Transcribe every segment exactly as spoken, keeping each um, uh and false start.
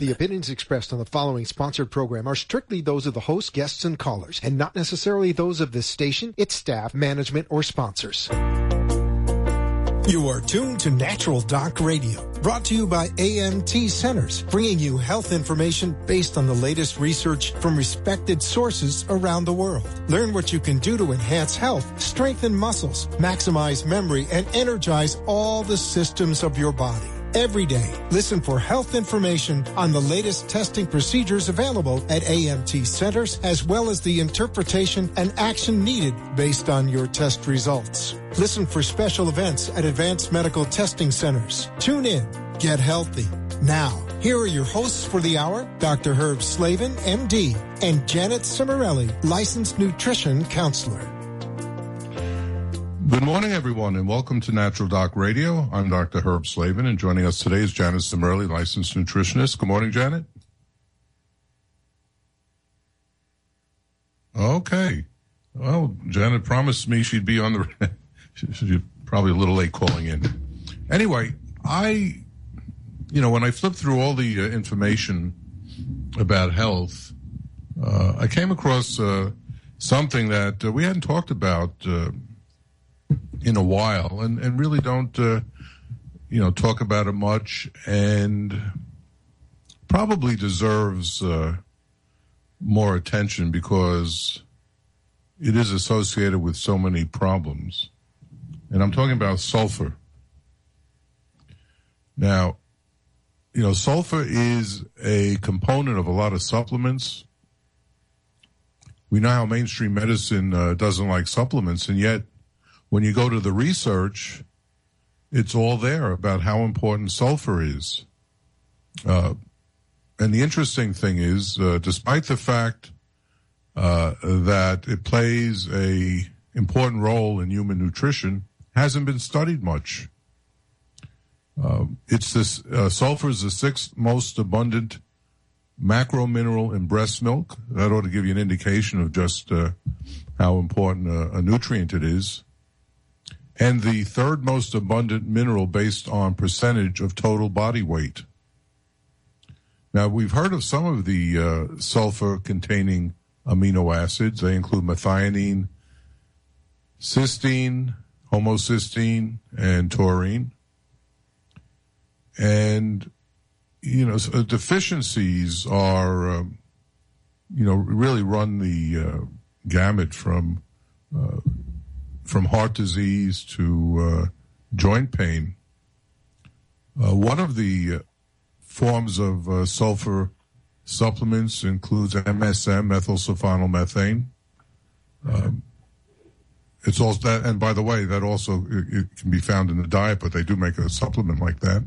The opinions expressed on the following sponsored program are strictly those of the host, guests, and callers, and not necessarily those of this station, its staff, management, or sponsors. You are tuned to Natural Doc Radio, brought to you by A M T Centers, bringing you health information based on the latest research from respected sources around the world. Learn what you can do to enhance health, strengthen muscles, maximize memory, and energize all the systems of your body. Every day, listen for health information on the latest testing procedures available at A M T Centers, as well as the interpretation and action needed based on your test results. Listen for special events at Advanced Medical Testing Centers. Tune in. Get healthy. Now, here are your hosts for the hour, Doctor Herb Slavin, M D, and Janet Cimarelli, licensed nutrition counselor. Good morning, everyone, and welcome to Natural Doc Radio. I'm Doctor Herb Slavin, and joining us today is Janet Cimarelli, licensed nutritionist. Good morning, Janet. Okay. Well, Janet promised me she'd be on the... She's probably a little late calling in. Anyway, I... You know, when I flipped through all the uh, information about health, uh, I came across uh, something that uh, we hadn't talked about uh, in a while, and, and really don't, uh, you know, talk about it much, and probably deserves uh, more attention because it is associated with so many problems. And I'm talking about sulfur. Now, you know, sulfur is a component of a lot of supplements. We know how mainstream medicine uh, doesn't like supplements, and yet when you go to the research, it's all there about how important sulfur is. Uh, and the interesting thing is, uh, despite the fact uh, that it plays a important role in human nutrition, hasn't been studied much. Uh, it's this uh, sulfur is the sixth most abundant macro mineral in breast milk. That ought to give you an indication of just uh, how important a, a nutrient it is. And the third most abundant mineral based on percentage of total body weight. Now, we've heard of some of the uh, sulfur-containing amino acids. They include methionine, cysteine, homocysteine, and taurine. And, you know, so deficiencies are, um, you know, really run the uh, gamut from uh, from heart disease to uh, joint pain. Uh, one of the uh, forms of uh, sulfur supplements includes M S M, methylsulfonylmethane. Um, it's also that, and by the way, that also it, it can be found in the diet, but they do make a supplement like that.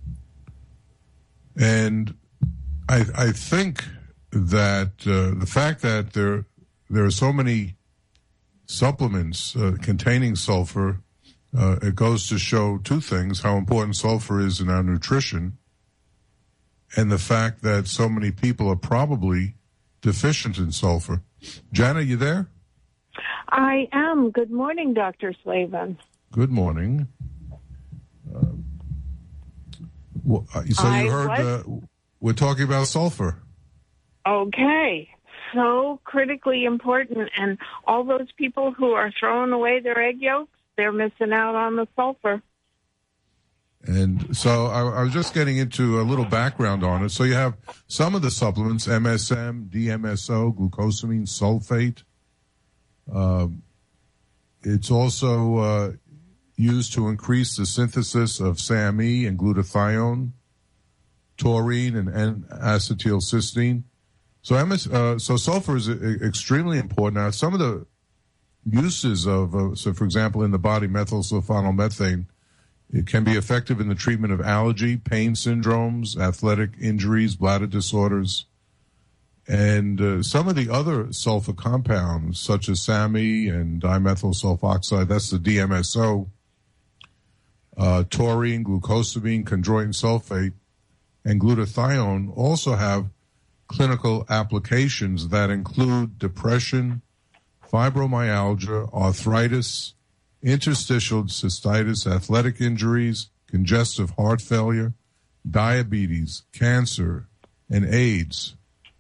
And I, I think that uh, the fact that there there are so many supplements uh, containing sulfur, uh, it goes to show two things: how important sulfur is in our nutrition, and the fact that so many people are probably deficient in sulfur. Jana, you there? I am. Good morning, Doctor Slavin. Good morning. Uh, well, so I you heard uh, we're talking about sulfur. Okay. So critically important. And all those people who are throwing away their egg yolks, they're missing out on the sulfur. And so I, I was just getting into a little background on it. So you have some of the supplements, M S M, D M S O, glucosamine sulfate. Uh, it's also uh, used to increase the synthesis of S A M E and glutathione, taurine, and N-acetylcysteine. So, M S, uh, so sulfur is extremely important. Now, some of the uses of, uh, so for example, in the body, methylsulfonylmethane, it can be effective in the treatment of allergy, pain syndromes, athletic injuries, bladder disorders. And uh, some of the other sulfur compounds, such as S A M E and dimethyl sulfoxide, that's the D M S O, uh, taurine, glucosamine, chondroitin sulfate, and glutathione also have clinical applications that include depression, fibromyalgia, arthritis, interstitial cystitis, athletic injuries, congestive heart failure, diabetes, cancer, and AIDS.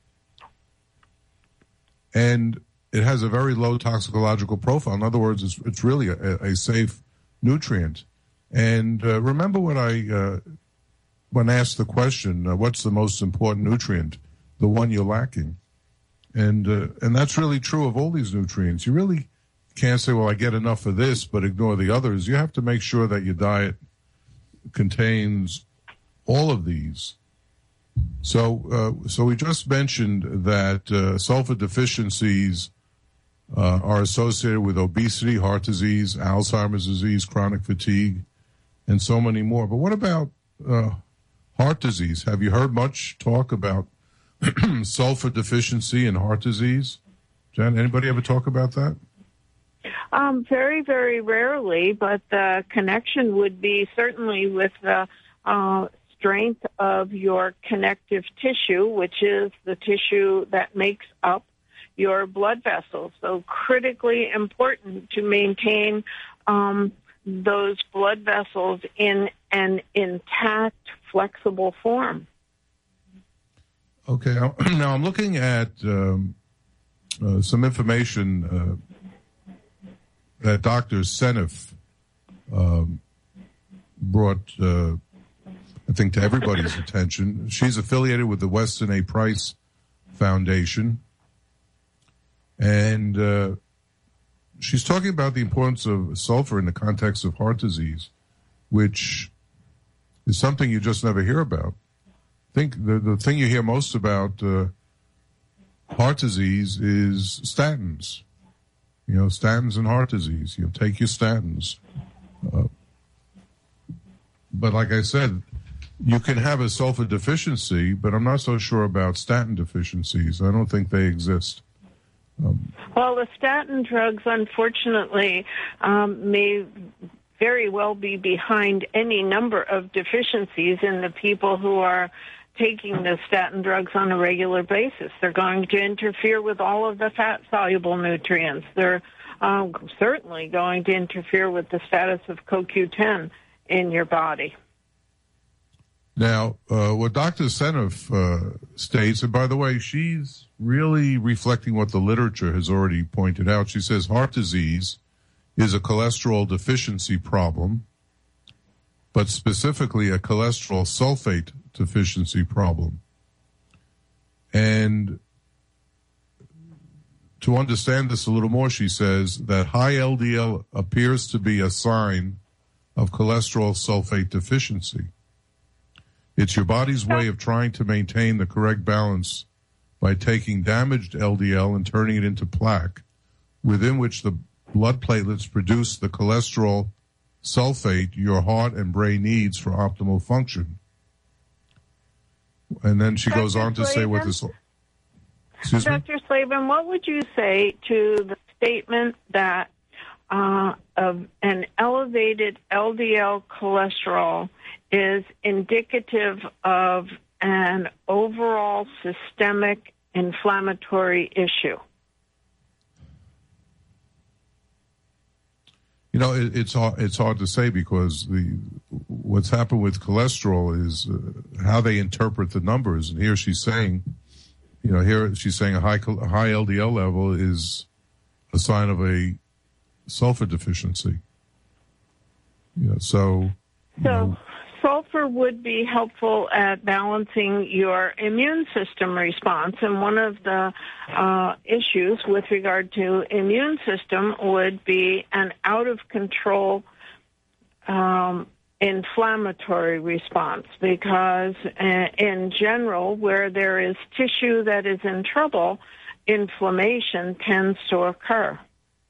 And it has a very low toxicological profile. In other words, it's, it's really a, a safe nutrient. And uh, remember what I, uh, when asked the question, uh, what's the most important nutrient? The one you're lacking. And uh, and that's really true of all these nutrients. You really can't say, well, I get enough of this, but ignore the others. You have to make sure that your diet contains all of these. So uh, so we just mentioned that uh, sulfur deficiencies uh, are associated with obesity, heart disease, Alzheimer's disease, chronic fatigue, and so many more. But what about uh, heart disease? Have you heard much talk about sulfur deficiency and heart disease? Jen, anybody ever talk about that? Um, very, very rarely, but the connection would be certainly with the uh, strength of your connective tissue, which is the tissue that makes up your blood vessels. So critically important to maintain um, those blood vessels in an intact, flexible form. Okay, now I'm looking at um, uh, some information uh, that Doctor Seneff um, brought, uh, I think, to everybody's attention. She's affiliated with the Weston A. Price Foundation, and uh, she's talking about the importance of sulfur in the context of heart disease, which is something you just never hear about. I think the, the thing you hear most about uh, heart disease is statins. You know, statins and heart disease. You take your statins. Uh, but like I said, you can have a sulfur deficiency, but I'm not so sure about statin deficiencies. I don't think they exist. Um, well, the statin drugs, unfortunately, um, may very well be behind any number of deficiencies in the people who are taking the statin drugs on a regular basis. They're going to interfere with all of the fat-soluble nutrients. They're um, certainly going to interfere with the status of C O Q ten in your body. Now, uh, what Doctor Seneff uh, states, and by the way, she's really reflecting what the literature has already pointed out. She says heart disease is a cholesterol deficiency problem, but specifically a cholesterol sulfate deficiency problem. And to understand this a little more, she says that high L D L appears to be a sign of cholesterol sulfate deficiency. It's your body's way of trying to maintain the correct balance by taking damaged L D L and turning it into plaque, within which the blood platelets produce the cholesterol sulfate your heart and brain needs for optimal function. And then she Doctor goes on to Slavin, say what this... Excuse Doctor me? Slavin, what would you say to the statement that uh, of an elevated L D L cholesterol is indicative of an overall systemic inflammatory issue? You know, it, it's hard, it's hard to say because the what's happened with cholesterol is uh, how they interpret the numbers. And here she's saying, you know, here she's saying a high a high L D L level is a sign of a sulfur deficiency. You know, so. So. You know, sulfur would be helpful at balancing your immune system response, and one of the uh, issues with regard to immune system would be an out-of-control um, inflammatory response, because uh, in general, where there is tissue that is in trouble, inflammation tends to occur.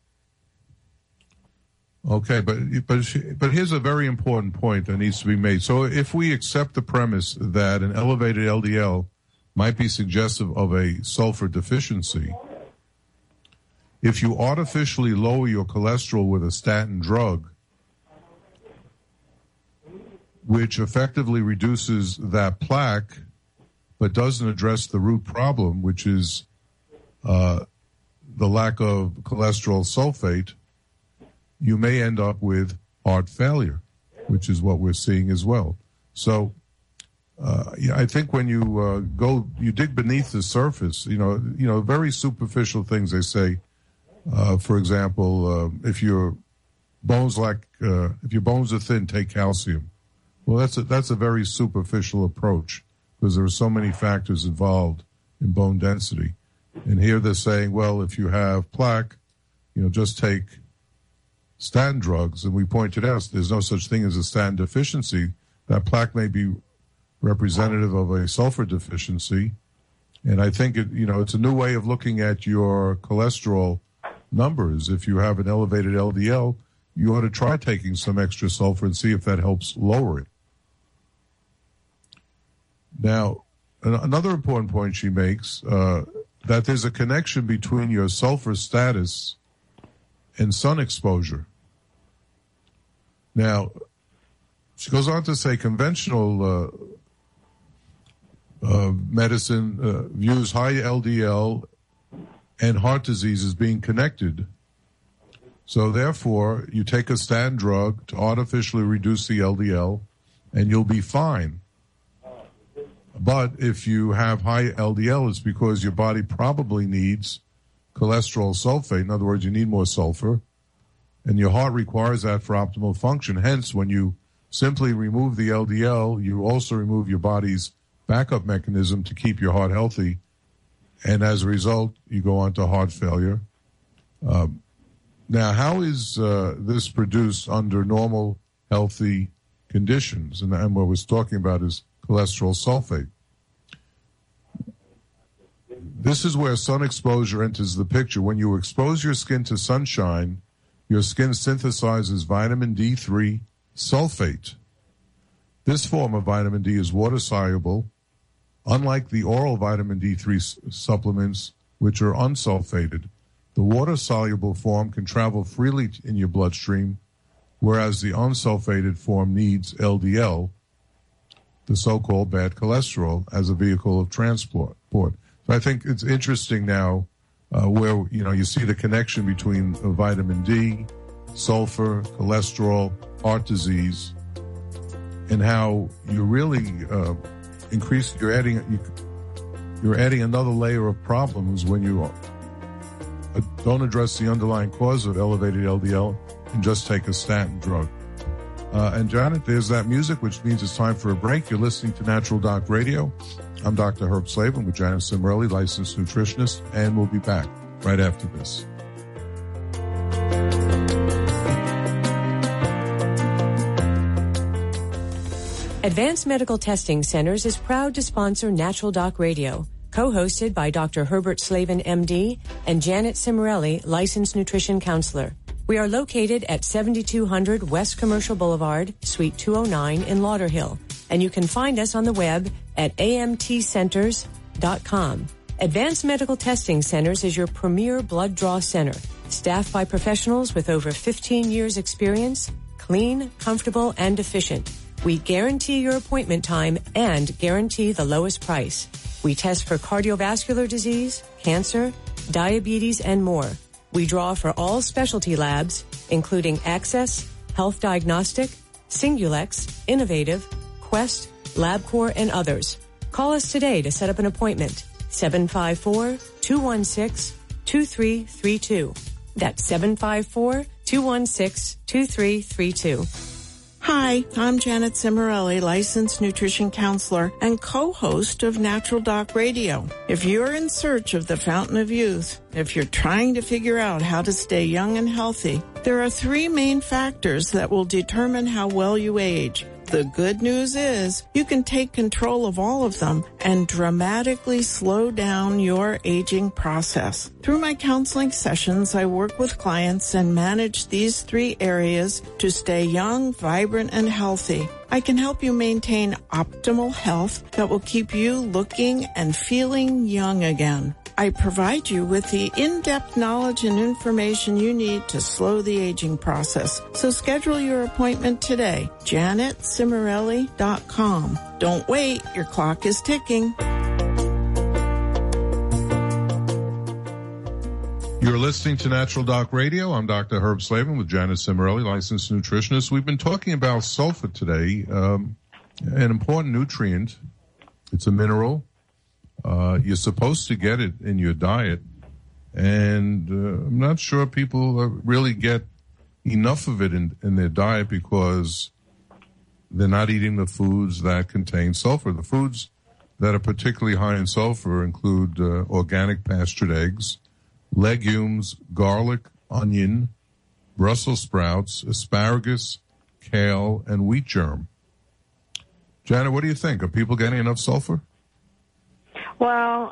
Okay, but but but here's a very important point that needs to be made. So if we accept the premise that an elevated L D L might be suggestive of a sulfur deficiency, if you artificially lower your cholesterol with a statin drug, which effectively reduces that plaque, but doesn't address the root problem, which is uh, the lack of cholesterol sulfate, you may end up with heart failure, which is what we're seeing as well. So uh, I think when you uh, go, you dig beneath the surface, you know, you know, very superficial things they say. Uh, for example, uh, if your bones like, uh, if your bones are thin, take calcium. Well, that's a, that's a very superficial approach because there are so many factors involved in bone density. And here they're saying, well, if you have plaque, you know, just take statin drugs. And we pointed out there's no such thing as a statin deficiency. That plaque may be representative of a sulfur deficiency. And I think, it, you know, it's a new way of looking at your cholesterol numbers. If you have an elevated L D L, you ought to try taking some extra sulfur and see if that helps lower it. Now, another important point she makes, uh, that there's a connection between your sulfur status and sun exposure. Now, she goes on to say conventional uh, uh, medicine uh, views high L D L and heart disease as being connected. So therefore, you take a statin drug to artificially reduce the L D L, and you'll be fine. But if you have high L D L, it's because your body probably needs cholesterol sulfate. In other words, you need more sulfur, and your heart requires that for optimal function. Hence, when you simply remove the L D L, you also remove your body's backup mechanism to keep your heart healthy, and as a result, you go on to heart failure. Um, now, how is uh, this produced under normal, healthy conditions? And, and what we're talking about is cholesterol sulfate. This is where sun exposure enters the picture. When you expose your skin to sunshine, your skin synthesizes vitamin D three sulfate. This form of vitamin D is water-soluble, unlike the oral vitamin D three s- supplements, which are unsulfated. The water-soluble form can travel freely in your bloodstream, whereas the unsulfated form needs L D L, the so-called bad cholesterol, as a vehicle of transport. So I think it's interesting now uh, where, you know, you see the connection between uh, vitamin D, sulfur, cholesterol, heart disease, and how you really uh, increase, you're adding, you, you're adding another layer of problems when you uh, don't address the underlying cause of elevated L D L and just take a statin drug. Uh, and Janet, there's that music, which means it's time for a break. You're listening to Natural Doc Radio. I'm Doctor Herb Slavin with Janet Cimarelli, licensed nutritionist, and we'll be back right after this. Advanced Medical Testing Centers is proud to sponsor Natural Doc Radio, co-hosted by Doctor Herbert Slavin, M D, and Janet Cimarelli, licensed nutrition counselor. We are located at seventy-two hundred West Commercial Boulevard, Suite two oh nine in Lauderhill, and you can find us on the web at A M T centers dot com. Advanced Medical Testing Centers is your premier blood draw center, staffed by professionals with over fifteen years experience, clean, comfortable, and efficient. We guarantee your appointment time and guarantee the lowest price. We test for cardiovascular disease, cancer, diabetes, and more. We draw for all specialty labs, including Access, Health Diagnostic, Singulex, Innovative, Quest, LabCorp, and others. Call us today to set up an appointment. seven five four, two one six, two three three two. That's seven five four, two one six, two three three two. Hi, I'm Janet Cimarelli, licensed nutrition counselor and co-host of Natural Doc Radio. If you're in search of the fountain of youth, if you're trying to figure out how to stay young and healthy, there are three main factors that will determine how well you age. The good news is you can take control of all of them and dramatically slow down your aging process. Through my counseling sessions, I work with clients and manage these three areas to stay young, vibrant, and healthy. I can help you maintain optimal health that will keep you looking and feeling young again. I provide you with the in-depth knowledge and information you need to slow the aging process. So schedule your appointment today. Janet Cimarelli dot com. Don't wait. Your clock is ticking. You're listening to Natural Doc Radio. I'm Doctor Herb Slavin with Janet Cimarelli, licensed nutritionist. We've been talking about sulfur today. Um, an important nutrient. It's a mineral. Uh, you're supposed to get it in your diet. And uh, I'm not sure people uh, really get enough of it in, in their diet because they're not eating the foods that contain sulfur. The foods that are particularly high in sulfur include uh, organic pastured eggs, legumes, garlic, onion, Brussels sprouts, asparagus, kale, and wheat germ. Janet, what do you think? Are people getting enough sulfur? Well,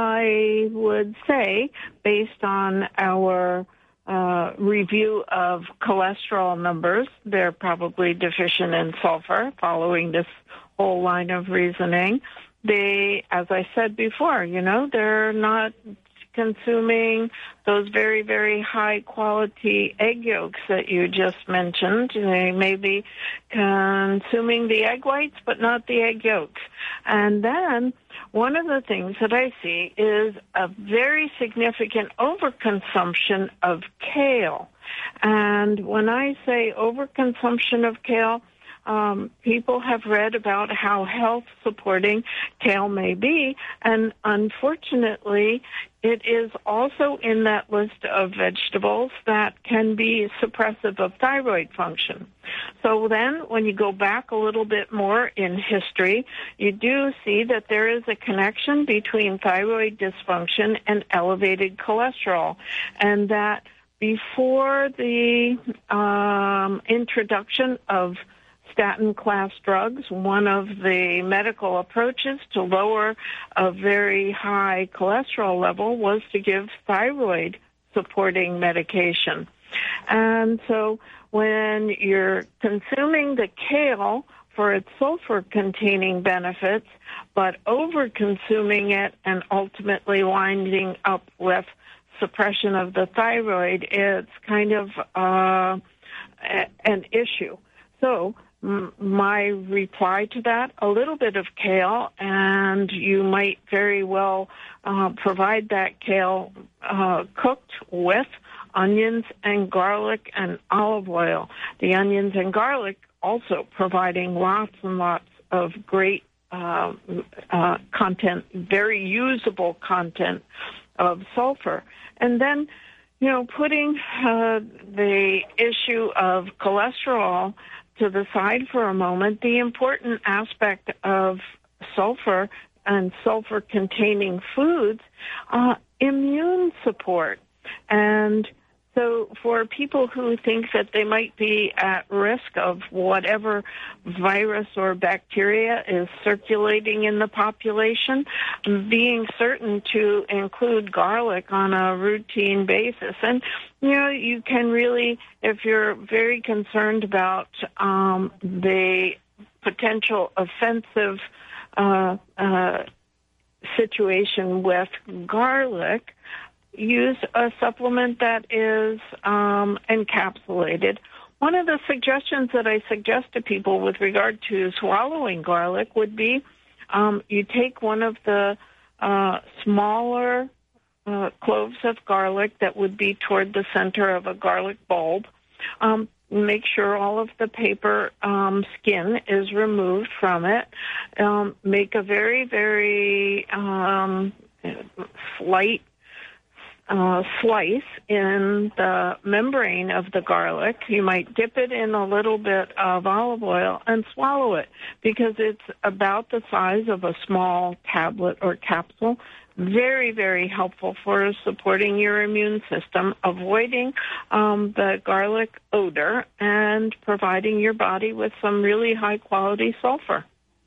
I would say, based on our uh, review of cholesterol numbers, they're probably deficient in sulfur, following this whole line of reasoning. They, as I said before, you know, they're not consuming those very, very high-quality egg yolks that you just mentioned. They may be consuming the egg whites, but not the egg yolks. And then one of the things that I see is a very significant overconsumption of kale. And when I say overconsumption of kale, Um, people have read about how health-supporting kale may be, and unfortunately, it is also in that list of vegetables that can be suppressive of thyroid function. So then, when you go back a little bit more in history, you do see that there is a connection between thyroid dysfunction and elevated cholesterol, and that before the um, introduction of statin-class drugs, one of the medical approaches to lower a very high cholesterol level was to give thyroid-supporting medication. And so when you're consuming the kale for its sulfur-containing benefits, but over-consuming it and ultimately winding up with suppression of the thyroid, it's kind of uh, an issue. So my reply to that, a little bit of kale, and you might very well uh, provide that kale uh, cooked with onions and garlic and olive oil. The onions and garlic also providing lots and lots of great uh, uh, content, very usable content of sulfur. And then, you know, putting uh, the issue of cholesterol to the side for a moment, the important aspect of sulfur and sulfur-containing foods, uh, immune support. And so for people who think that they might be at risk of whatever virus or bacteria is circulating in the population, being certain to include garlic on a routine basis. And, you know, you can really, if you're very concerned about um, the potential offensive uh, uh, situation with garlic, use a supplement that is um, encapsulated. One of the suggestions that I suggest to people with regard to swallowing garlic would be um, you take one of the uh, smaller uh, cloves of garlic that would be toward the center of a garlic bulb. Um, make sure all of the paper um, skin is removed from it. Um, make a very, very um, slight Uh, slice in the membrane of the garlic. You might dip it in a little bit of olive oil and swallow it because it's about the size of a small tablet or capsule. Very, very helpful for supporting your immune system, avoiding um, the garlic odor, and providing your body with some really high-quality sulfur.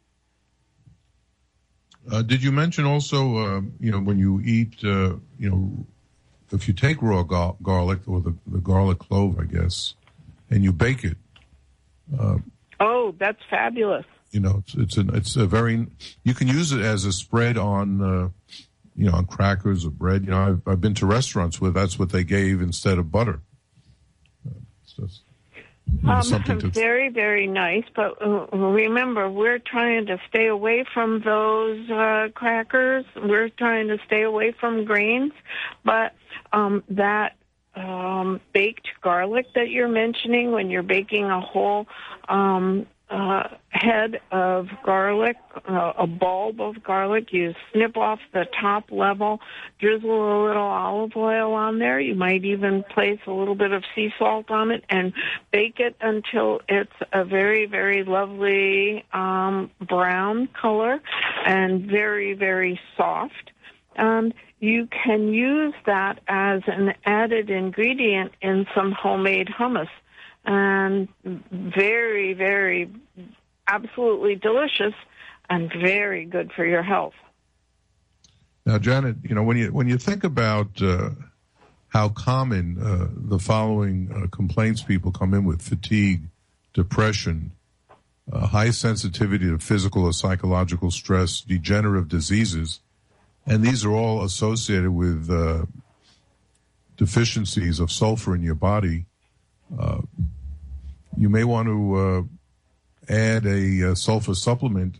Uh, did you mention also, uh, you know, when you eat, uh, you know, if you take raw gar- garlic or the, the garlic clove, I guess, and you bake it. Uh, oh, that's fabulous. You know, it's it's a, it's a very, you can use it as a spread on, uh, you know, on crackers or bread. You know, I've, I've been to restaurants where that's what they gave instead of butter. Uh, it's just, you know, um, something to very, very nice. But uh, remember, we're trying to stay away from those uh, crackers. We're trying to stay away from grains. But um, that um, baked garlic that you're mentioning when you're baking a whole um, uh, head of garlic, uh, a bulb of garlic. You snip off the top level, drizzle a little olive oil on there. You might even place a little bit of sea salt on it and bake it until it's a very, very lovely um, brown color and very, very soft. Um, you can use that as an added ingredient in some homemade hummus. And very, very, absolutely delicious and very good for your health. Now, Janet, you know, when you when you think about uh, how common uh, the following uh, complaints people come in with: fatigue, depression, uh, high sensitivity to physical or psychological stress, degenerative diseases, and these are all associated with uh, deficiencies of sulfur in your body. Uh, you may want to uh, add a, a sulfur supplement,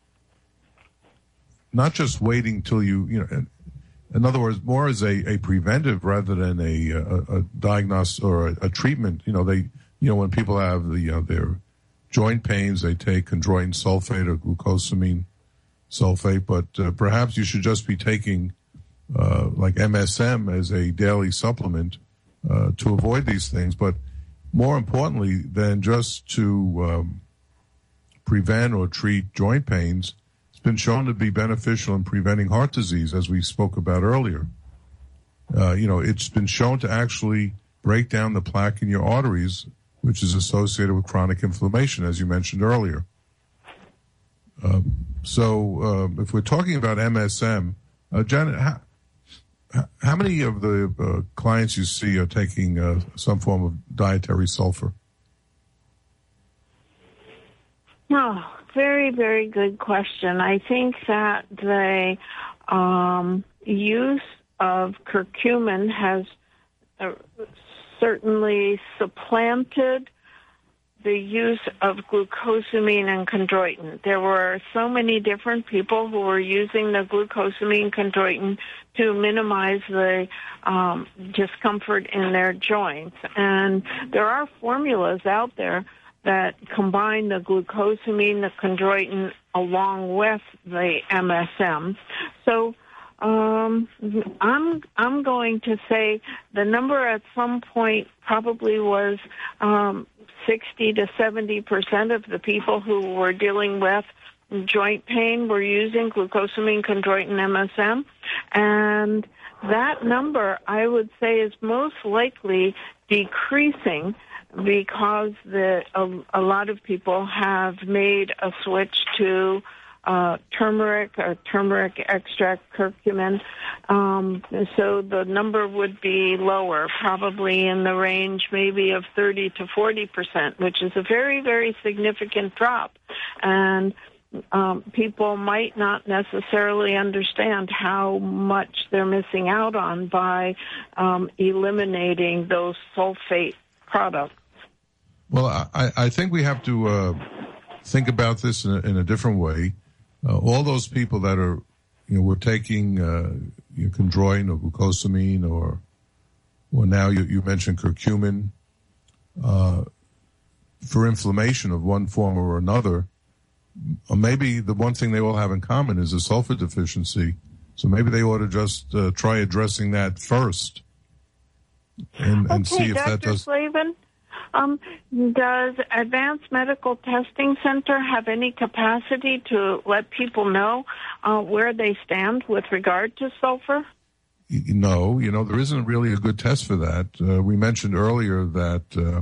not just waiting till you, you know, in, in other words, more as a, a preventive rather than a, a, a diagnosis or a, a treatment. You know, they, you know, when people have the, you know, their joint pains, they take chondroitin sulfate or glucosamine sulfate, but uh, perhaps you should just be taking uh, like M S M as a daily supplement uh, to avoid these things. But more importantly than just to um, prevent or treat joint pains, it's been shown to be beneficial in preventing heart disease, as we spoke about earlier. Uh, you know, it's been shown to actually break down the plaque in your arteries, which is associated with chronic inflammation, as you mentioned earlier. Uh, so uh, if we're talking about M S M, uh, Janet, how, how many of the uh, clients you see are taking uh, some form of dietary sulfur? Oh, very, very good question. I think that the um, use of curcumin has uh, certainly supplanted the use of glucosamine and chondroitin. There were so many different people who were using the glucosamine chondroitin to minimize the um, discomfort in their joints. And there are formulas out there that combine the glucosamine, the chondroitin, along with the M S M. So um, I'm I'm going to say the number at some point probably was um, sixty to seventy percent of the people who were dealing with joint pain were using glucosamine, chondroitin, M S M, and that number, I would say, is most likely decreasing because the a, a lot of people have made a switch to uh, turmeric or turmeric extract curcumin. Um, so the number would be lower, probably in the range maybe of thirty to forty percent, which is a very, very significant drop. And um, people might not necessarily understand how much they're missing out on by um, eliminating those sulfate products. Well, I, I think we have to uh, think about this in a, in a different way. Uh, all those people that are, you know, we're taking uh, you know, chondroitin or glucosamine or, or now you, you mentioned curcumin uh, for inflammation of one form or another. Or maybe the one thing they all have in common is a sulfur deficiency. So maybe they ought to just uh, try addressing that first and, and okay, see if Doctor that does. Slavin? Um, does Advanced Medical Testing Center have any capacity to let people know uh, where they stand with regard to sulfur? No, you know, there isn't really a good test for that. Uh, we mentioned earlier that uh,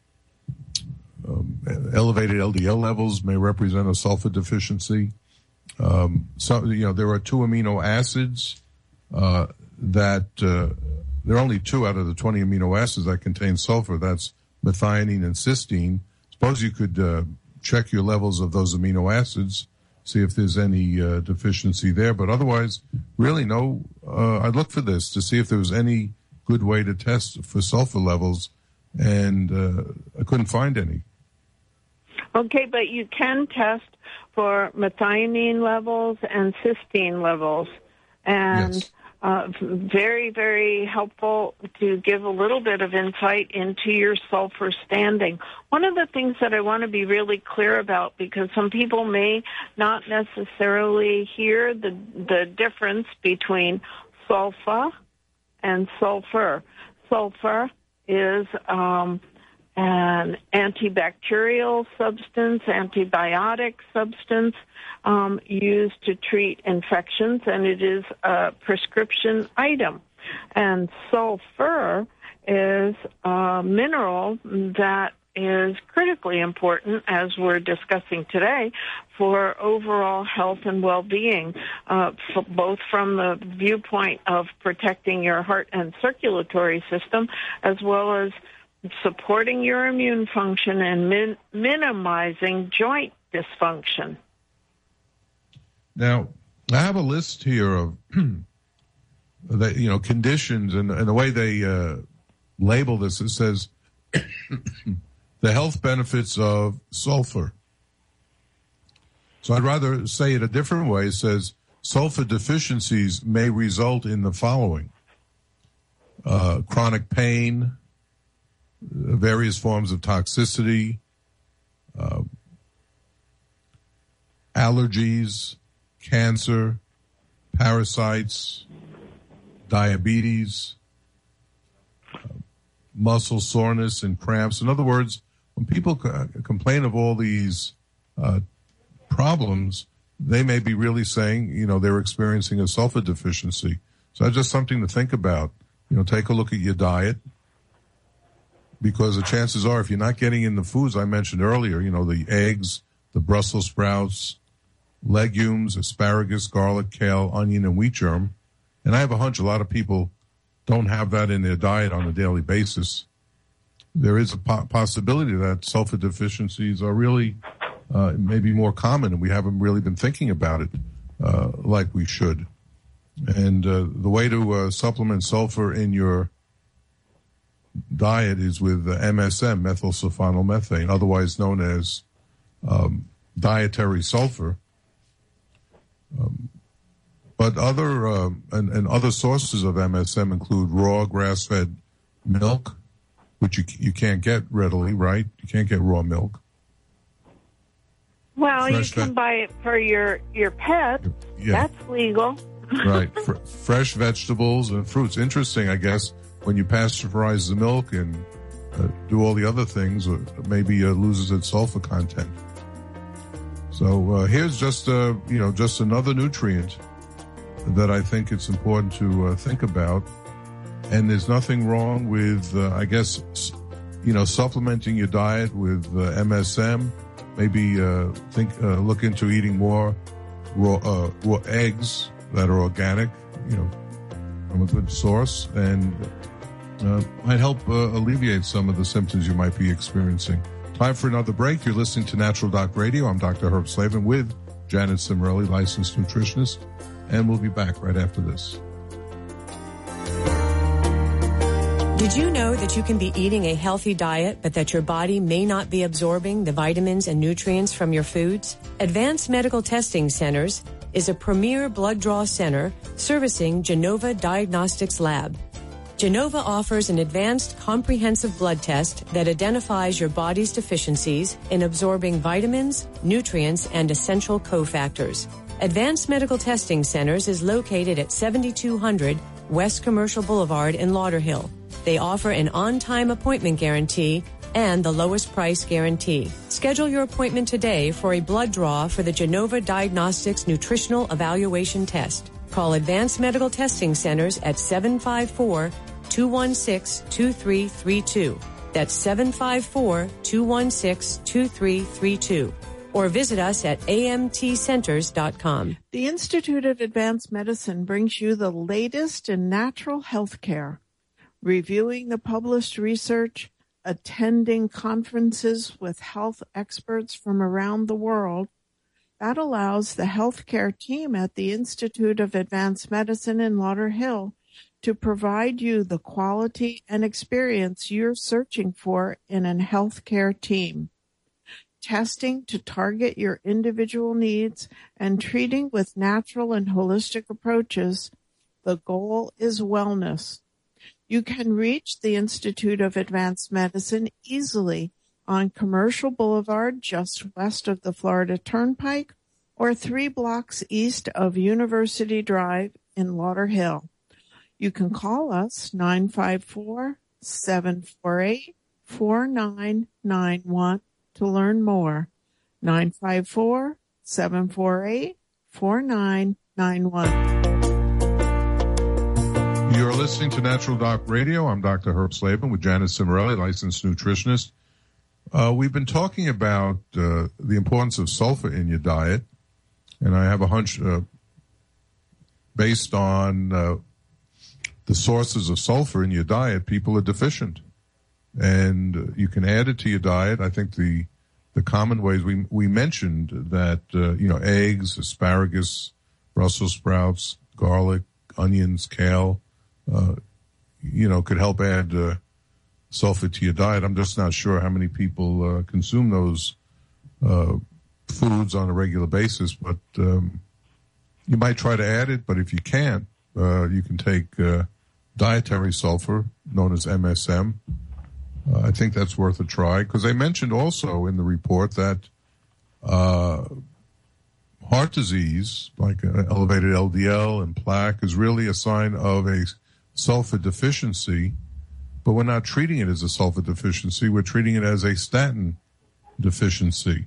um, elevated L D L levels may represent a sulfur deficiency. Um, so, you know, there are two amino acids uh, that uh, there are only two out of the twenty amino acids that contain sulfur. That's methionine and cysteine. Suppose you could uh, check your levels of those amino acids, see if there's any uh, deficiency there. But otherwise, really, no. Uh, I'd look for this to see if there was any good way to test for sulfur levels, and uh, I couldn't find any. Okay, but you can test for methionine levels and cysteine levels. And yes. uh, very, very helpful to give a little bit of insight into your sulfur standing. One of the things that I want to be really clear about, because some people may not necessarily hear the, the difference between sulfa and sulfur. Sulfur is um, an antibacterial substance, antibiotic substance, um, used to treat infections, and it is a prescription item. And sulfur is a mineral that is critically important, as we're discussing today, for overall health and well-being, uh, for both from the viewpoint of protecting your heart and circulatory system, as well as supporting your immune function and min- minimizing joint dysfunction. Now, I have a list here of the, you know, conditions, and, and the way they uh, label this, it says the health benefits of sulfur. So I'd rather say it a different way. It says sulfur deficiencies may result in the following: uh, chronic pain, various forms of toxicity, uh, allergies, cancer, parasites, diabetes, uh, muscle soreness and cramps. In other words, when people co- complain of all these uh, problems, they may be really saying, you know, they're experiencing a sulfur deficiency. So that's just something to think about. You know, take a look at your diet, because the chances are, if you're not getting in the foods I mentioned earlier, you know, the eggs, the Brussels sprouts, legumes, asparagus, garlic, kale, onion, and wheat germ. And I have a hunch a lot of people don't have that in their diet on a daily basis. There is a po- possibility that sulfur deficiencies are really uh, maybe more common, and we haven't really been thinking about it uh, like we should. And uh, the way to uh, supplement sulfur in your diet is with uh, M S M, methylsulfonylmethane, otherwise known as um, dietary sulfur. Um, but other uh, and, and other sources of M S M include raw grass-fed milk, which you you can't get readily, right? You can't get raw milk. Well, Fresh you can ve- buy it for your your pet. Yeah. That's legal. Right. Fr- fresh vegetables and fruits. Interesting, I guess, when you pasteurize the milk and uh, do all the other things, uh, maybe uh, loses its sulfur content. So uh, here's just uh, you know just another nutrient that I think it's important to uh, think about. And there's nothing wrong with, uh, I guess, you know, supplementing your diet with uh, M S M. Maybe uh, think uh, look into eating more raw, uh, raw eggs that are organic, you know, from a good source, and uh, might help uh, alleviate some of the symptoms you might be experiencing. Time for another break. You're listening to Natural Doc Radio. I'm Doctor Herb Slavin with Janet Cimarelli, licensed nutritionist, and we'll be back right after this. Did you know that you can be eating a healthy diet, but that your body may not be absorbing the vitamins and nutrients from your foods? Advanced Medical Testing Centers is a premier blood draw center servicing Genova Diagnostics Lab. Genova offers an advanced comprehensive blood test that identifies your body's deficiencies in absorbing vitamins, nutrients, and essential cofactors. Advanced Medical Testing Centers is located at seventy-two hundred West Commercial Boulevard in Lauderhill. They offer an on-time appointment guarantee and the lowest price guarantee. Schedule your appointment today for a blood draw for the Genova Diagnostics Nutritional Evaluation Test. Call Advanced Medical Testing Centers at seven five four, two one six, two three three two. That's seven five four, two one six, two three three two. Or visit us at A M T centers dot com. The Institute of Advanced Medicine brings you the latest in natural health care, reviewing the published research, attending conferences with health experts from around the world. That allows the healthcare team at the Institute of Advanced Medicine in Lauderhill to provide you the quality and experience you're searching for in a healthcare team. Testing to target your individual needs and treating with natural and holistic approaches, The goal is wellness. You can reach the Institute of Advanced Medicine easily on Commercial Boulevard, just west of the Florida Turnpike, or three blocks east of University Drive in Lauderhill. You can call us nine five four, seven four eight, four nine nine one to learn more. nine five four, seven four eight, four nine nine one. You're listening to Natural Doc Radio. I'm Doctor Herb Slavin with Janet Cimarelli, licensed nutritionist. Uh, we've been talking about uh, the importance of sulfur in your diet, and I have a hunch uh, based on uh, the sources of sulfur in your diet, people are deficient. And uh, you can add it to your diet. I think the the common ways, we we mentioned that, uh, you know, eggs, asparagus, Brussels sprouts, garlic, onions, kale, Uh, you know, could help add uh, sulfur to your diet. I'm just not sure how many people uh, consume those uh, foods on a regular basis, but um, you might try to add it. But if you can't, uh, you can take uh, dietary sulfur, known as M S M. Uh, I think that's worth a try, because they mentioned also in the report that uh, heart disease, like uh, elevated L D L and plaque, is really a sign of a sulfur deficiency, but we're not treating it as a sulfur deficiency. We're treating it as a statin deficiency.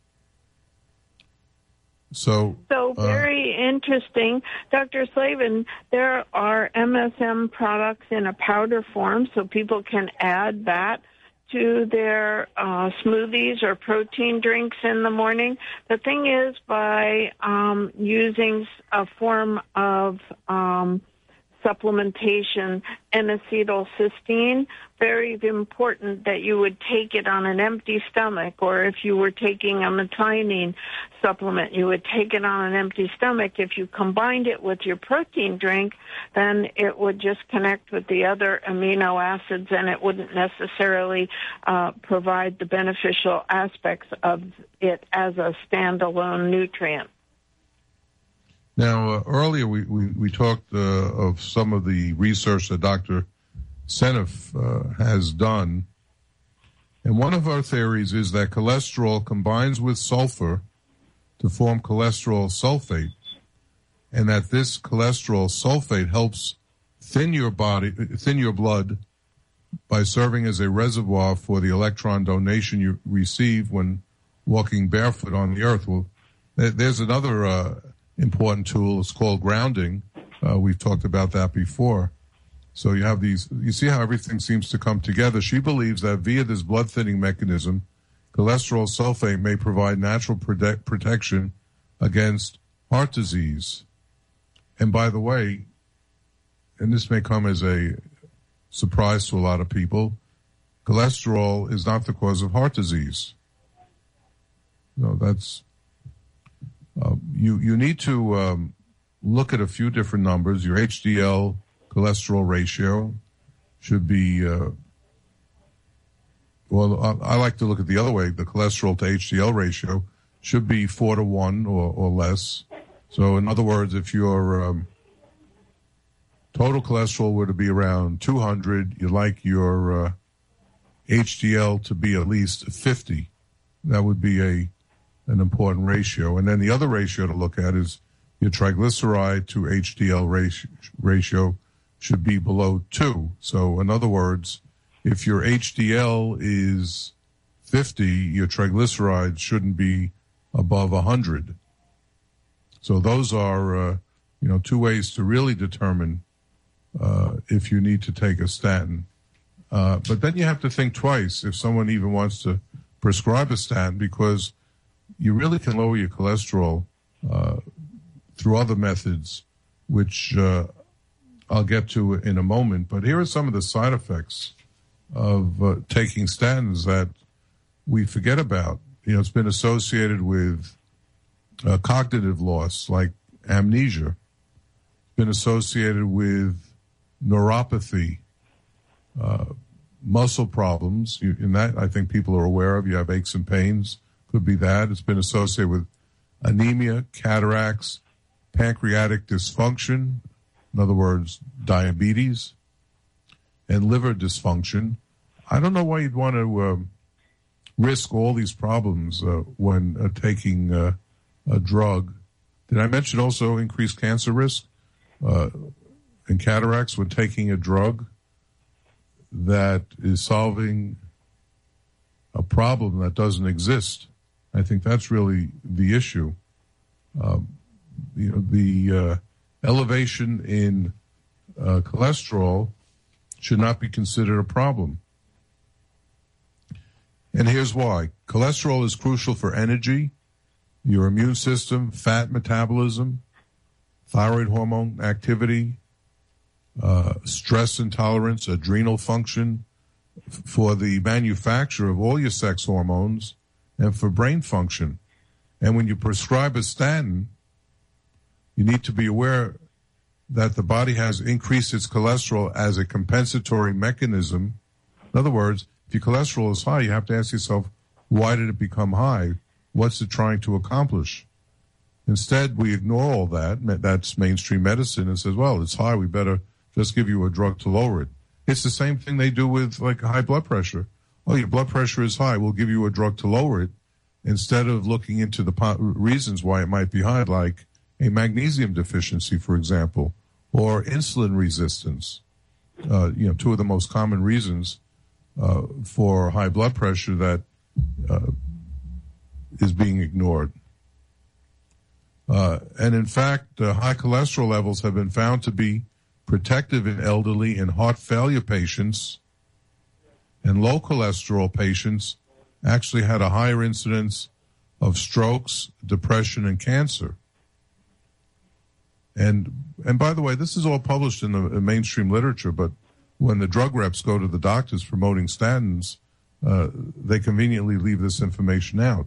So, so very uh, interesting. Doctor Slavin, there are M S M products in a powder form, so people can add that to their uh, smoothies or protein drinks in the morning. The thing is, by um, using a form of um, supplementation, N-acetylcysteine, very important that you would take it on an empty stomach, or if you were taking a methionine supplement, you would take it on an empty stomach. If you combined it with your protein drink, then it would just connect with the other amino acids, and it wouldn't necessarily uh, provide the beneficial aspects of it as a standalone nutrient. Now, uh, earlier we, we, we talked uh, of some of the research that Doctor Seneff uh, has done. And one of our theories is that cholesterol combines with sulfur to form cholesterol sulfate, and that this cholesterol sulfate helps thin your body, thin your blood by serving as a reservoir for the electron donation you receive when walking barefoot on the earth. Well, there's another uh, important tool. It's called grounding. Uh, we've talked about that before. So you have these, you see how everything seems to come together. She believes that via this blood thinning mechanism, cholesterol sulfate may provide natural prote- protection against heart disease. And by the way, and this may come as a surprise to a lot of people, cholesterol is not the cause of heart disease. No, that's, Uh, you you need to um, look at a few different numbers. Your H D L cholesterol ratio should be, uh, well, I, I like to look at the other way. The cholesterol to H D L ratio should be four to one or, or less. So in other words, if your um, total cholesterol were to be around two hundred, you like your uh, H D L to be at least fifty. That would be a an important ratio. And then the other ratio to look at is your triglyceride to H D L ratio, ratio should be below two. So in other words, if your H D L is fifty, your triglycerides shouldn't be above one hundred. So those are, uh, you know, two ways to really determine uh, if you need to take a statin. Uh, but then you have to think twice if someone even wants to prescribe a statin, because you really can lower your cholesterol uh, through other methods, which uh, I'll get to in a moment. But here are some of the side effects of uh, taking statins that we forget about. You know, it's been associated with uh, cognitive loss, like amnesia. It's been associated with neuropathy, uh, muscle problems. You, in that, I think people are aware of. You have aches and pains. Could be that. It's been associated with anemia, cataracts, pancreatic dysfunction, in other words, diabetes and liver dysfunction. I don't know why you'd want to uh, risk all these problems uh, when uh, taking uh, a drug. Did I mention also increased cancer risk uh, and cataracts when taking a drug that is solving a problem that doesn't exist? I think that's really the issue. Um, you know, the uh, elevation in uh, cholesterol should not be considered a problem. And here's why. Cholesterol is crucial for energy, your immune system, fat metabolism, thyroid hormone activity, uh, stress intolerance, adrenal function, f- for the manufacture of all your sex hormones, and for brain function. And when you prescribe a statin, you need to be aware that the body has increased its cholesterol as a compensatory mechanism. In other words, if your cholesterol is high, you have to ask yourself, why did it become high? What's it trying to accomplish? Instead, we ignore all that. That's mainstream medicine, and says, well, it's high. We better just give you a drug to lower it. It's the same thing they do with like high blood pressure. Oh, your blood pressure is high. We'll give you a drug to lower it, instead of looking into the po- reasons why it might be high, like a magnesium deficiency, for example, or insulin resistance. Uh, you know, two of the most common reasons uh, for high blood pressure that uh, is being ignored. Uh, and in fact, uh, high cholesterol levels have been found to be protective in elderly and heart failure patients, and low cholesterol patients actually had a higher incidence of strokes, depression, and cancer. And and by the way, this is all published in the in mainstream literature, but when the drug reps go to the doctors promoting statins, uh, they conveniently leave this information out.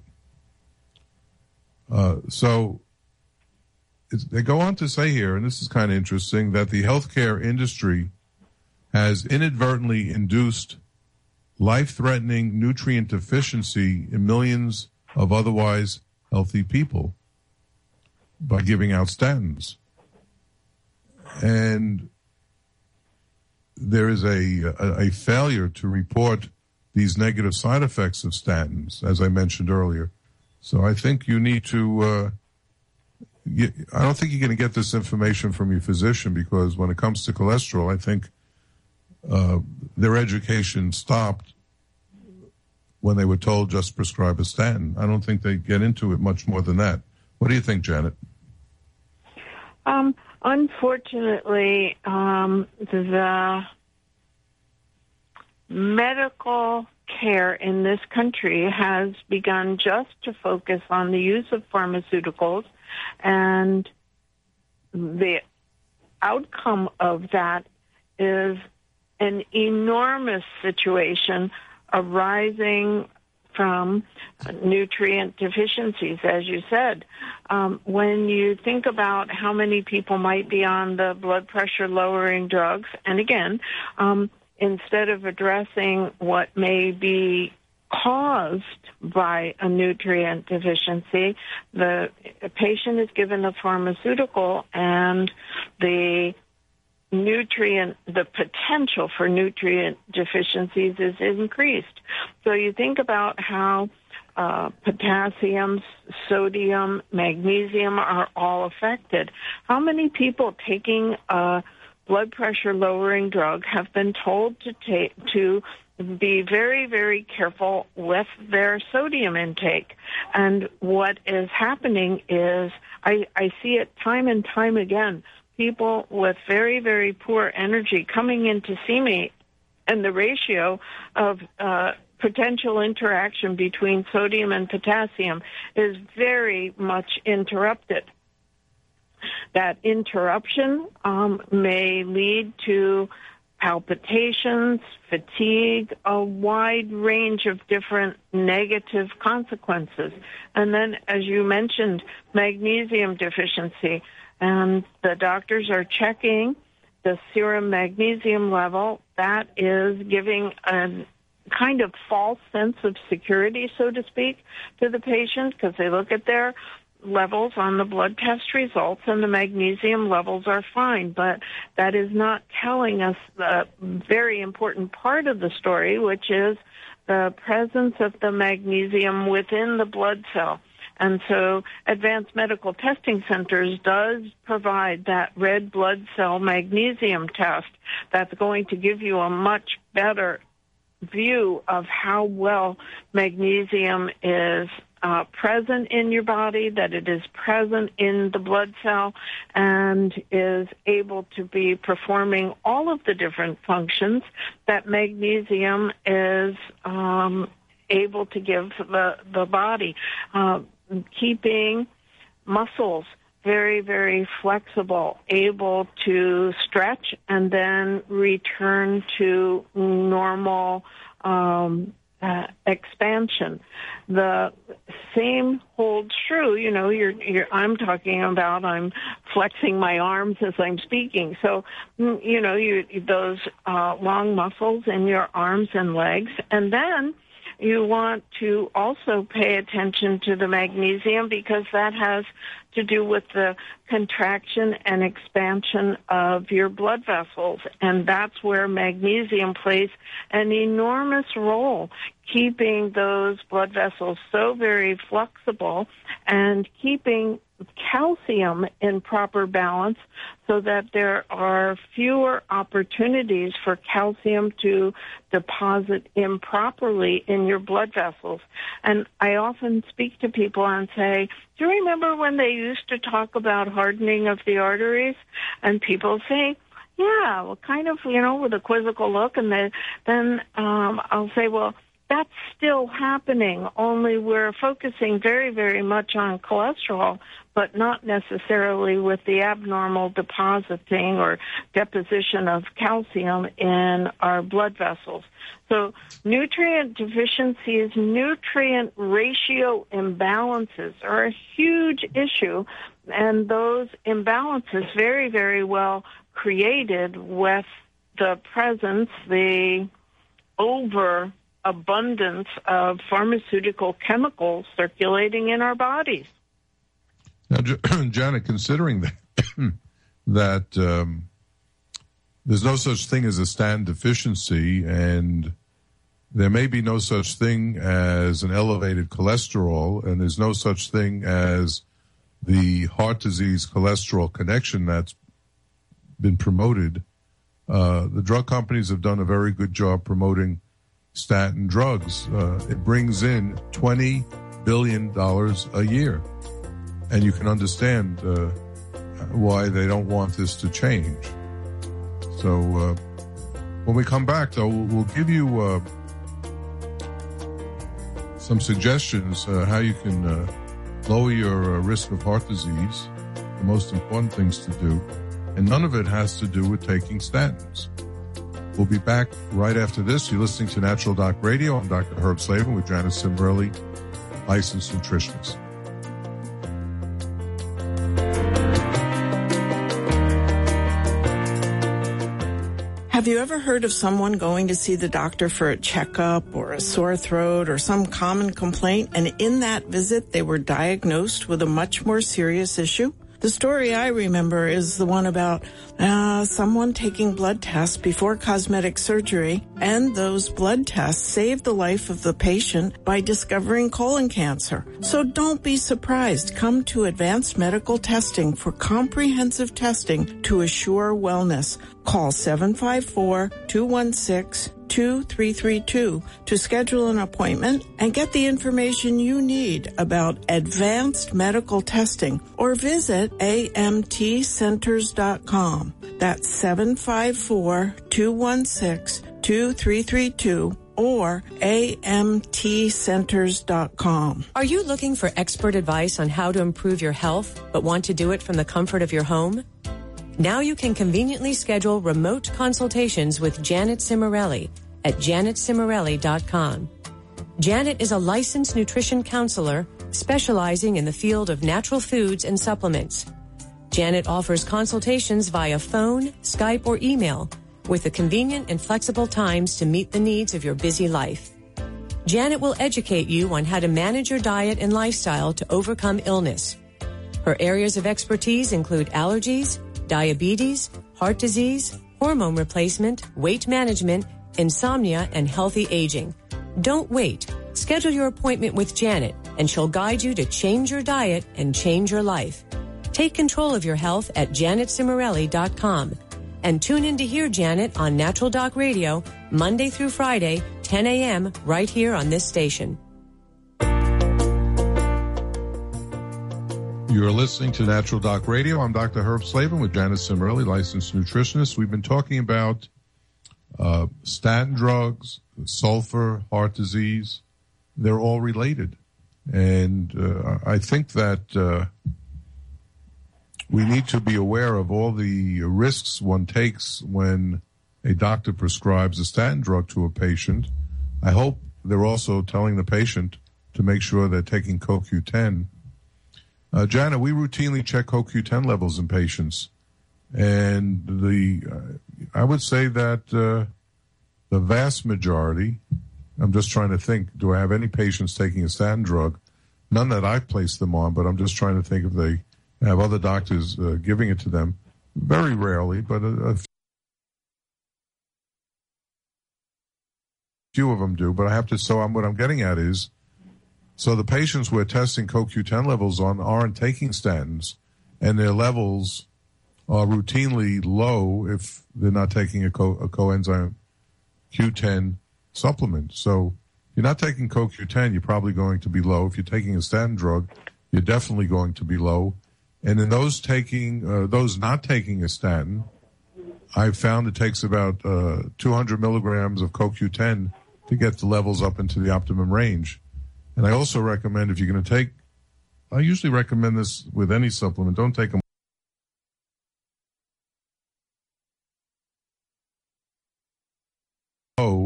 Uh, so it's, they go on to say here, and this is kind of interesting, that the healthcare industry has inadvertently induced life-threatening nutrient deficiency in millions of otherwise healthy people by giving out statins. And there is a, a, a failure to report these negative side effects of statins, as I mentioned earlier. So I think you need to, uh, you, I don't think you're going to get this information from your physician, because when it comes to cholesterol, I think uh, their education stopped when they were told just prescribe a statin. I don't think they get into it much more than that. What do you think, Janet? Um, unfortunately, um, the medical care in this country has begun just to focus on the use of pharmaceuticals, and the outcome of that is an enormous situation arising from nutrient deficiencies, as you said. Um, when you think about how many people might be on the blood pressure lowering drugs, and again, um, instead of addressing what may be caused by a nutrient deficiency, the patient is given a pharmaceutical, and the nutrient, the potential for nutrient deficiencies is increased. So you think about how uh, potassium, sodium, magnesium are all affected. How many people taking a blood pressure lowering drug have been told to take to be very, very careful with their sodium intake? And what is happening is, I, I see it time and time again, people with very, very poor energy coming in to see me, and the ratio of uh, potential interaction between sodium and potassium is very much interrupted. That interruption um, may lead to palpitations, fatigue, a wide range of different negative consequences. And then, as you mentioned, magnesium deficiency. And the doctors are checking the serum magnesium level. That is giving a kind of false sense of security, so to speak, to the patient, because they look at their levels on the blood test results, and the magnesium levels are fine, but that is not telling us the very important part of the story, which is the presence of the magnesium within the blood cell. And so Advanced Medical Testing Centers does provide that red blood cell magnesium test that's going to give you a much better view of how well magnesium is uh, present in your body, that it is present in the blood cell, and is able to be performing all of the different functions that magnesium is um, able to give the, the body. Uh, keeping muscles very, very flexible, able to stretch and then return to normal um, uh, expansion. The same holds true. You know, you're, you're, I'm talking about I'm flexing my arms as I'm speaking. So, you know, you, those uh, long muscles in your arms and legs, and then you want to also pay attention to the magnesium because that has to do with the contraction and expansion of your blood vessels. And that's where magnesium plays an enormous role, keeping those blood vessels so very flexible and keeping calcium in proper balance so that there are fewer opportunities for calcium to deposit improperly in your blood vessels. And I often speak to people and say, do you remember when they used to talk about hardening of the arteries? And people say, yeah, well, kind of, you know, with a quizzical look. And they, then um, I'll say, well, that's still happening, only we're focusing very, very much on cholesterol, but not necessarily with the abnormal depositing or deposition of calcium in our blood vessels. So nutrient deficiencies, nutrient ratio imbalances are a huge issue, and those imbalances very, very well created with the presence, the over abundance of pharmaceutical chemicals circulating in our bodies. Now, Janet, considering that, that um, there's no such thing as a statin deficiency, and there may be no such thing as an elevated cholesterol, and there's no such thing as the heart disease cholesterol connection that's been promoted, uh, the drug companies have done a very good job promoting statin drugs. Uh, it brings in twenty billion dollars a year. And you can understand uh, why they don't want this to change. So uh, when we come back, though, we'll, we'll give you uh, some suggestions uh, how you can uh, lower your uh, risk of heart disease, the most important things to do. And none of it has to do with taking statins. We'll be back right after this. You're listening to Natural Doc Radio. I'm Doctor Herb Slavin with Janet Cimorelli, licensed nutritionist. Have you ever heard of someone going to see the doctor for a checkup or a sore throat or some common complaint, and in that visit they were diagnosed with a much more serious issue? The story I remember is the one about uh, someone taking blood tests before cosmetic surgery, and those blood tests saved the life of the patient by discovering colon cancer. So don't be surprised. Come to Advanced Medical Testing for comprehensive testing to assure wellness. Call seven five four, two one six, two three three two to schedule an appointment and get the information you need about advanced medical testing, or visit A M T centers dot com. That's seven five four, two one six, two three three two or A M T centers dot com. Are you looking for expert advice on how to improve your health, but want to do it from the comfort of your home? Now you can conveniently schedule remote consultations with Janet Cimorelli at janet cimorelli dot com. Janet is a licensed nutrition counselor specializing in the field of natural foods and supplements. Janet offers consultations via phone, Skype, or email with the convenient and flexible times to meet the needs of your busy life. Janet will educate you on how to manage your diet and lifestyle to overcome illness. Her areas of expertise include allergies, diabetes, heart disease, hormone replacement, weight management, insomnia, and healthy aging. Don't wait. Schedule your appointment with Janet, and she'll guide you to change your diet and change your life. Take control of your health at janet cimarelli dot com. And tune in to hear Janet on Natural Doc Radio, Monday through Friday, ten a.m., right here on this station. You're listening to Natural Doc Radio. I'm Doctor Herb Slavin with Janet Cimarelli, licensed nutritionist. We've been talking about uh, statin drugs, sulfur, heart disease. They're all related. And uh, I think that uh, we need to be aware of all the risks one takes when a doctor prescribes a statin drug to a patient. I hope they're also telling the patient to make sure they're taking C O Q ten. Uh, Janet, we routinely check C O Q ten levels in patients, and the uh, I would say that uh, the vast majority, I'm just trying to think, do I have any patients taking a statin drug? None that I've placed them on, but I'm just trying to think if they have other doctors uh, giving it to them. Very rarely, but a, a few of them do. But I have to, so I'm, what I'm getting at is, so the patients we're testing C O Q ten levels on aren't taking statins, and their levels are routinely low if they're not taking a, co- a coenzyme Q ten supplement. So if you're not taking C O Q ten, you're probably going to be low. If you're taking a statin drug, you're definitely going to be low. And in those taking, uh, those not taking a statin, I've found it takes about uh, two hundred milligrams of C O Q ten to get the levels up into the optimum range. And I also recommend, if you're going to take, I usually recommend this with any supplement, don't take them low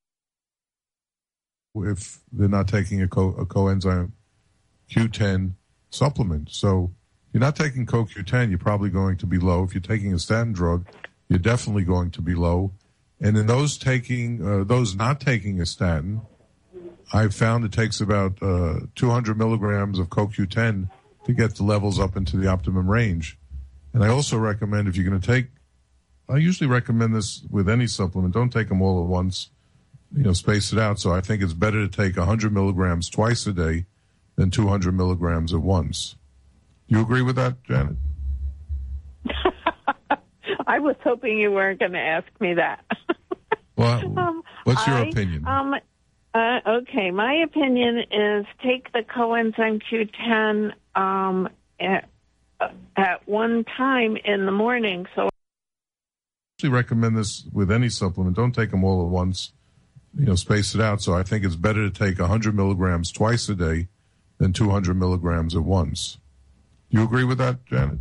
if they're not taking a, co- a coenzyme Q ten supplement. So if you're not taking C O Q ten, you're probably going to be low. If you're taking a statin drug, you're definitely going to be low. And in those taking, uh, those not taking a statin, I've found it takes about uh, two hundred milligrams of C O Q ten to get the levels up into the optimum range. And I also recommend, if you're going to take, I usually recommend this with any supplement, don't take them all at once, you know, space it out. So I think it's better to take one hundred milligrams twice a day than two hundred milligrams at once. Do you agree with that, Janet? I was hoping you weren't going to ask me that. Well, um, what's your I, opinion? Um, Uh, okay, my opinion is take the coenzyme Q ten um, at, at one time in the morning. So I usually recommend this with any supplement. Don't take them all at once. You know, space it out. So I think it's better to take one hundred milligrams twice a day than two hundred milligrams at once. Do you agree with that, Janet?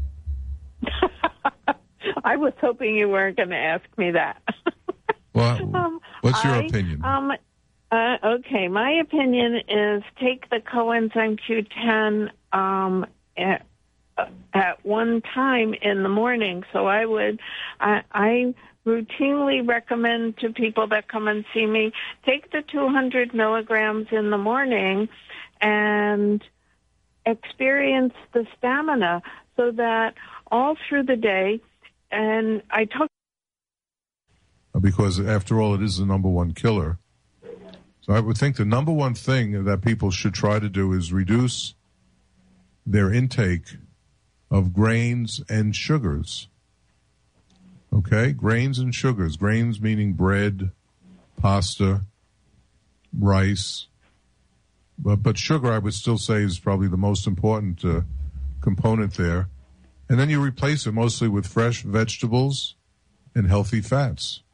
I was hoping you weren't going to ask me that. Well, um, what's your I, opinion? Um, Uh, okay, my opinion is take the coenzyme Q ten um, at, at one time in the morning. So I would, I, I routinely recommend to people that come and see me, take the two hundred milligrams in the morning and experience the stamina so that all through the day, and I talk. Because after all, it is the number one killer. So I would think the number one thing that people should try to do is reduce their intake of grains and sugars. Okay? Grains and sugars. Grains meaning bread, pasta, rice. But, but sugar, I would still say, is probably the most important uh, component there. And then you replace it mostly with fresh vegetables and healthy fats.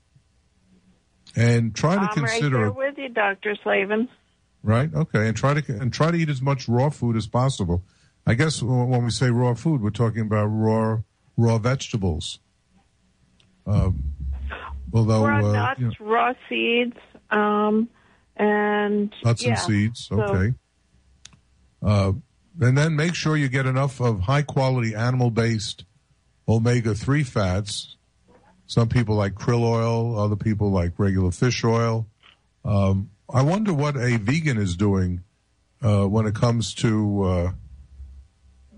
And try to I'm consider. I'm right there with you, Doctor Slavin. Right. Okay. And try to and try to eat as much raw food as possible. I guess when we say raw food, we're talking about raw raw vegetables. Um, although raw uh, nuts, you know, raw seeds, um, and nuts yeah, and seeds. so. Okay. Uh, and then make sure you get enough of high quality animal based omega three fats. Some people like krill oil, other people like regular fish oil. Um, I wonder what a vegan is doing uh, when it comes to uh,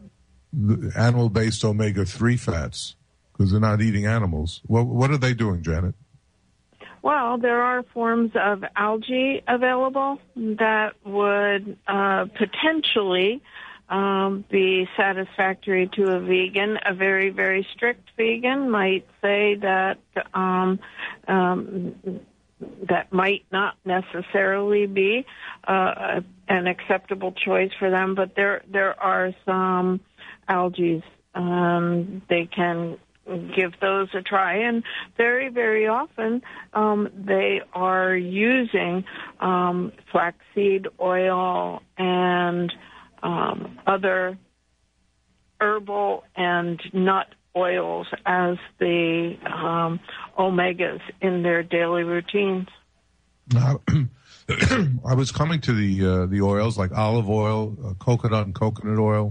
the animal-based omega three fats because they're not eating animals. What, what are they doing, Janet? Well, there are forms of algae available that would uh, potentially um, be satisfactory to a vegan. A very, very strict vegan might say that um, um, that might not necessarily be uh, an acceptable choice for them, but there there are some algae. Um, they can give those a try, and very, very often um, they are using um, flaxseed oil and um, other herbal and nut oils as the um, omegas in their daily routines. Now, I was coming to the uh, the oils like olive oil, uh, coconut and coconut oil.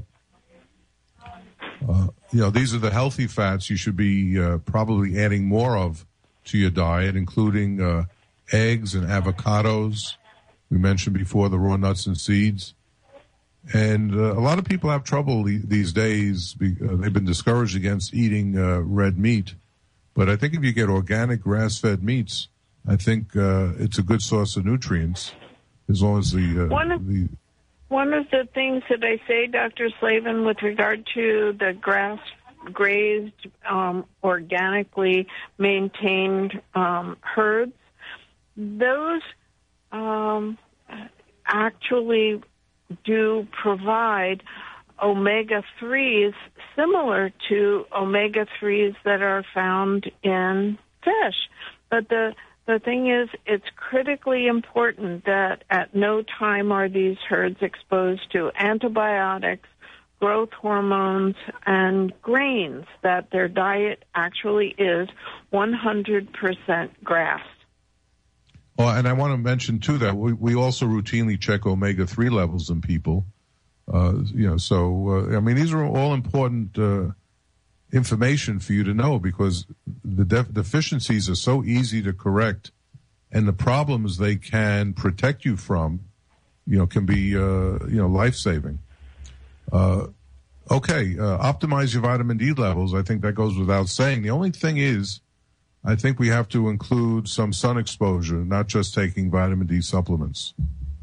Uh, you know, these are the healthy fats you should be uh, probably adding more of to your diet, including uh, eggs and avocados. We mentioned before the raw nuts and seeds. And uh, a lot of people have trouble these days. Be, uh, they've been discouraged against eating uh, red meat. But I think if you get organic grass-fed meats, I think uh, it's a good source of nutrients as long as the... Uh, One of- the One of the things that I say, Doctor Slavin, with regard to the grass-grazed, um, organically maintained um, herds, those um, actually do provide omega threes similar to omega threes that are found in fish. But the The thing is, it's critically important that at no time are these herds exposed to antibiotics, growth hormones, and grains, that their diet actually is one hundred percent grass. Oh, and I want to mention, too, that we, we also routinely check omega three levels in people. Uh, you know, so, uh, I mean, these are all important uh, information for you to know because the def- deficiencies are so easy to correct and the problems they can protect you from, you know, can be, uh, you know, life-saving. Uh, okay, uh, optimize your vitamin D levels. I think that goes without saying. The only thing is, I think we have to include some sun exposure, not just taking vitamin D supplements.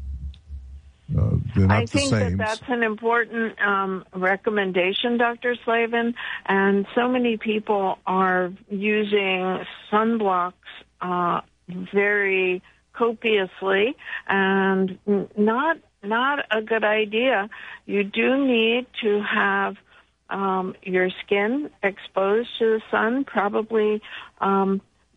Uh, they're not I think the same. that that's an important um, recommendation, Doctor Slavin, and so many people are using sunblocks uh, very copiously, and not not a good idea. You do need to have um, your skin exposed to the sun, probably um,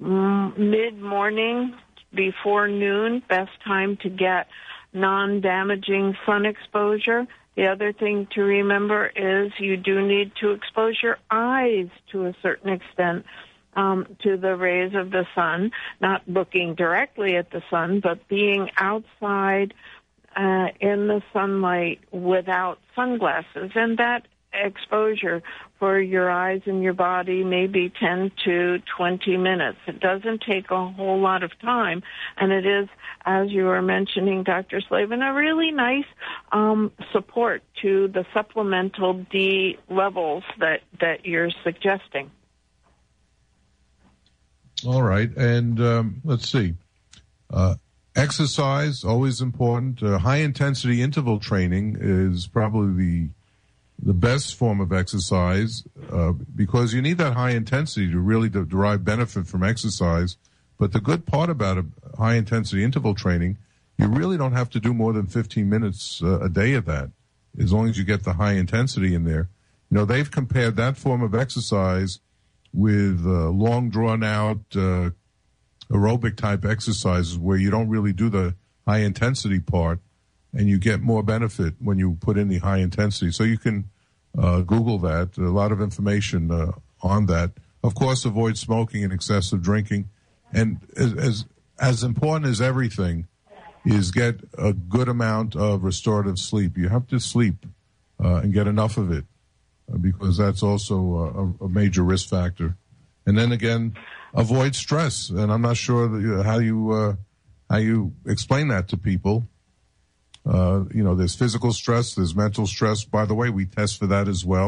mid-morning before noon, best time to get non-damaging sun exposure. The other thing to remember is you do need to expose your eyes to a certain extent um, to the rays of the sun, not looking directly at the sun, but being outside uh, in the sunlight without sunglasses. And that exposure for your eyes and your body maybe ten to twenty minutes. It doesn't take a whole lot of time, and it is, as you were mentioning, Doctor Slavin, a really nice um, support to the supplemental D levels that, that you're suggesting. All right, and um, let's see. Uh, exercise, always important. Uh, high-intensity interval training is probably the the best form of exercise uh, because you need that high intensity to really de- derive benefit from exercise. But the good part about a high-intensity interval training, you really don't have to do more than fifteen minutes uh, a day of that, as long as you get the high intensity in there. You know, they've compared that form of exercise with uh, long, drawn-out uh, aerobic-type exercises where you don't really do the high-intensity part, and you get more benefit when you put in the high intensity. So you can uh, Google that. A lot of information uh, on that. Of course, avoid smoking and excessive drinking. And as, as as important as everything is get a good amount of restorative sleep. You have to sleep uh, and get enough of it uh, because that's also a, a major risk factor. And then again, avoid stress. And I'm not sure that, how you uh, how you explain that to people. Uh, you know, there's physical stress, there's mental stress. By the way, we test for that as well.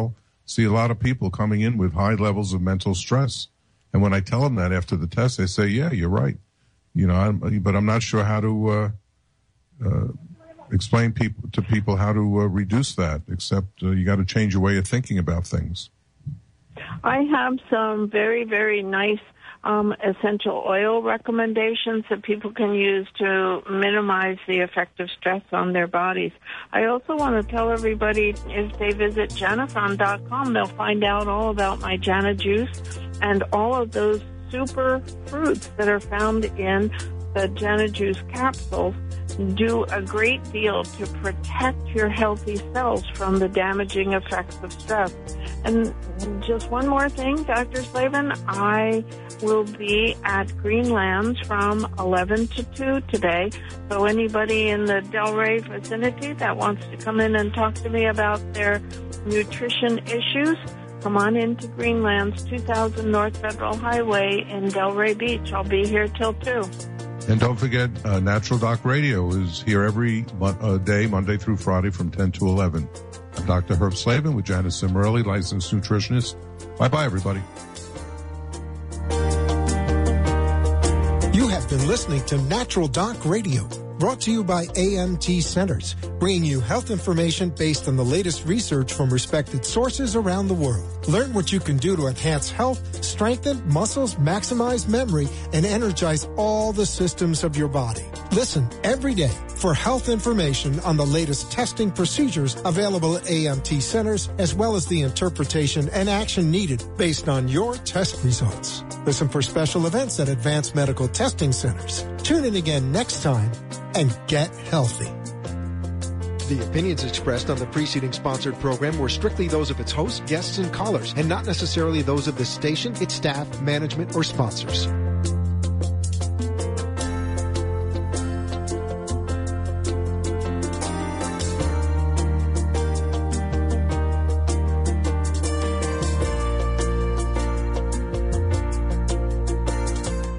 see a lot of people coming in with high levels of mental stress. And when I tell them that after the test, they say, yeah, you're right. You know, I'm, but I'm not sure how to uh, uh, explain people to people how to uh, reduce that, except uh, you got to change your way of thinking about things. I have some very, very nice um, essential oil recommendations that people can use to minimize the effect of stress on their bodies. I also want to tell everybody, if they visit Janathon dot com, they'll find out all about my Jana Juice and all of those super fruits that are found in the Jana Juice capsules do a great deal to protect your healthy cells from the damaging effects of stress. And just one more thing, Doctor Slavin, I will be at Greenlands from eleven to two today. So anybody in the Delray vicinity that wants to come in and talk to me about their nutrition issues, come on into Greenlands, two thousand North Federal Highway in Delray Beach. I'll be here till two. And don't forget, uh, Natural Doc Radio is here every mo- uh, day, Monday through Friday from ten to eleven. I'm Doctor Herb Slavin with Janet Cimarelli, licensed nutritionist. Bye-bye, everybody. You have been listening to Natural Doc Radio, brought to you by A M T Centers, bringing you health information based on the latest research from respected sources around the world. Learn what you can do to enhance health, strengthen muscles, maximize memory, and energize all the systems of your body. Listen every day for health information on the latest testing procedures available at A M T Centers, as well as the interpretation and action needed based on your test results. Listen for special events at Advanced Medical Testing Centers. Tune in again next time and get healthy. The opinions expressed on the preceding sponsored program were strictly those of its hosts, guests, and callers, and not necessarily those of the station, its staff, management, or sponsors.